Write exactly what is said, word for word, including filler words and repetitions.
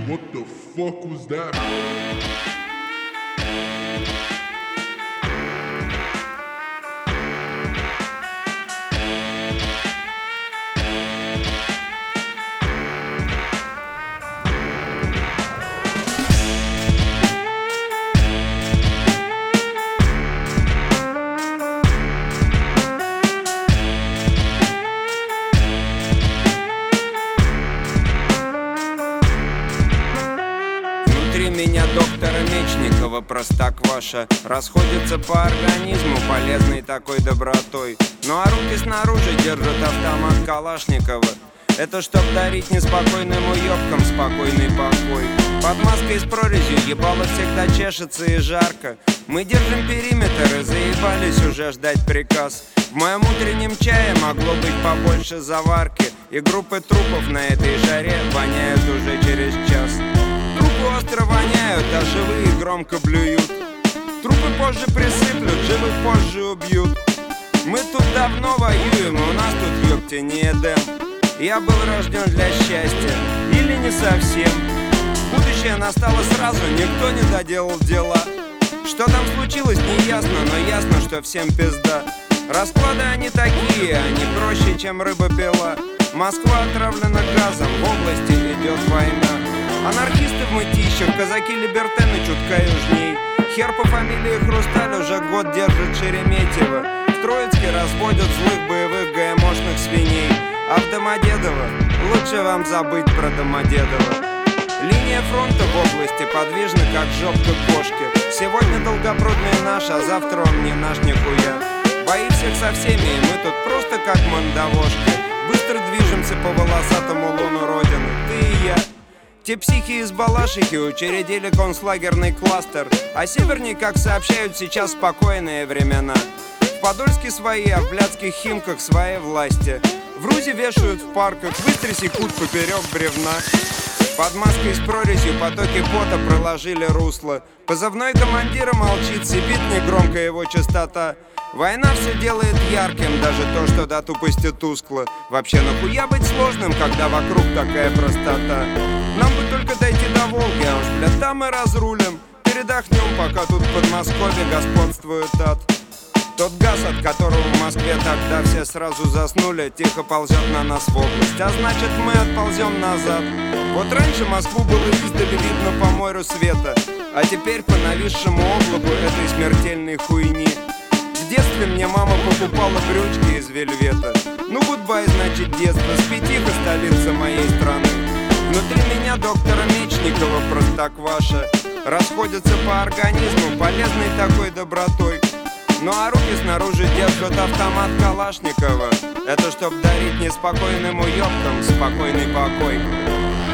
What the fuck was that? Меня доктора Мечникова, Простокваша, расходится по организму полезной такой добротой. Ну а руки снаружи держат автомат Калашникова. Это чтоб дарить неспокойным уёбкам спокойный покой. Под маской с прорезью ебало всегда чешется и жарко. Мы держим периметр и заебались уже ждать приказ. В моем утреннем чае могло быть побольше заварки. И группы трупов на этой жаре воняют уже через час. Трупы остро воняют, а живые громко блюют. Трупы позже присыплют, живых позже убьют. Мы тут давно воюем, у нас тут, ёпте, не Эдем. Я был рожден для счастья, или не совсем. Будущее настало сразу, никто не доделал дела. Что там случилось, не ясно, но ясно, что всем пизда. Расклады они такие, они проще, чем рыба пила. Москва отравлена газом, в области идет война. Анархисты в мытищах, казаки-либертены чутка южней. Хер по фамилии Хрусталь уже год держит Шереметьево. В Троицке разводят злых боевых ГМОшных свиней. А в Домодедово лучше вам забыть про Домодедово. Линия фронта в области подвижна, как жопка кошки. Сегодня Долгопрудный наш, а завтра он не наш нихуя. Бои всех со всеми, и мы тут просто как мандавошки. Быстро движемся по волосатому луну Родины, ты и я. Те психи из Балашихи учредили концлагерный кластер. А севернее, как сообщают, сейчас спокойные времена. В Подольске свои, а в блядских Химках свои власти. В Рузе вешают в парках, быстро секут поперек бревна. Под маской с прорезью потоки пота проложили русло. Позывной командира молчит, сипит негромко его частота. Война все делает ярким, даже то, что до тупости тускло. Вообще нахуя быть сложным, когда вокруг такая простота? Нам бы только дойти до Волги, а уж, бля, там мы разрулим. Передохнем, пока тут в Подмосковье господствует ад. Тот газ, от которого в Москве тогда все сразу заснули, тихо ползет на нас в область, а значит мы отползем назад. Вот раньше Москву было издали видно по морю света, а теперь по нависшему облаку этой смертельной хуйни. В детстве мне мама покупала брючки из вельвета. Ну гудбай, значит, детство, спи тихо, столица моей страны. Внутри меня доктора Мечникова, Простокваша, расходятся по организму полезной такой добротой. Ну а руки снаружи держат автомат Калашникова. Это чтоб дарить неспокойным уёбкам спокойный покой.